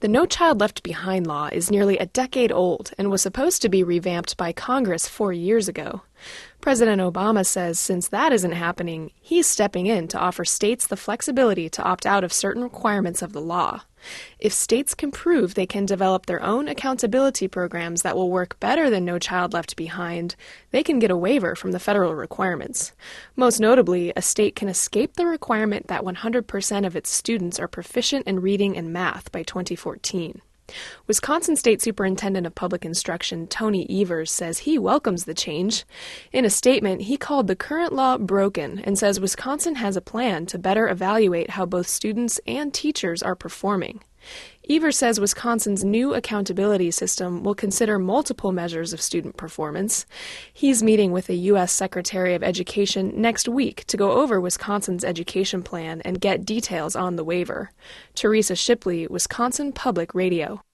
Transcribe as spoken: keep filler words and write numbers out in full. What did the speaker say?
The No Child Left Behind law is nearly a decade old and was supposed to be revamped by Congress four years ago. President Obama says since that isn't happening, he's stepping in to offer states the flexibility to opt out of certain requirements of the law. If states can prove they can develop their own accountability programs that will work better than No Child Left Behind, they can get a waiver from the federal requirements. Most notably, a state can escape the requirement that one hundred percent of its students are proficient in reading and math by twenty fourteen. Wisconsin State Superintendent of Public Instruction Tony Evers says he welcomes the change. In a statement, he called the current law broken and says Wisconsin has a plan to better evaluate how both students and teachers are performing. Evers says Wisconsin's new accountability system will consider multiple measures of student performance. He's meeting with the U S Secretary of Education next week to go over Wisconsin's education plan and get details on the waiver. Teresa Shipley, Wisconsin Public Radio.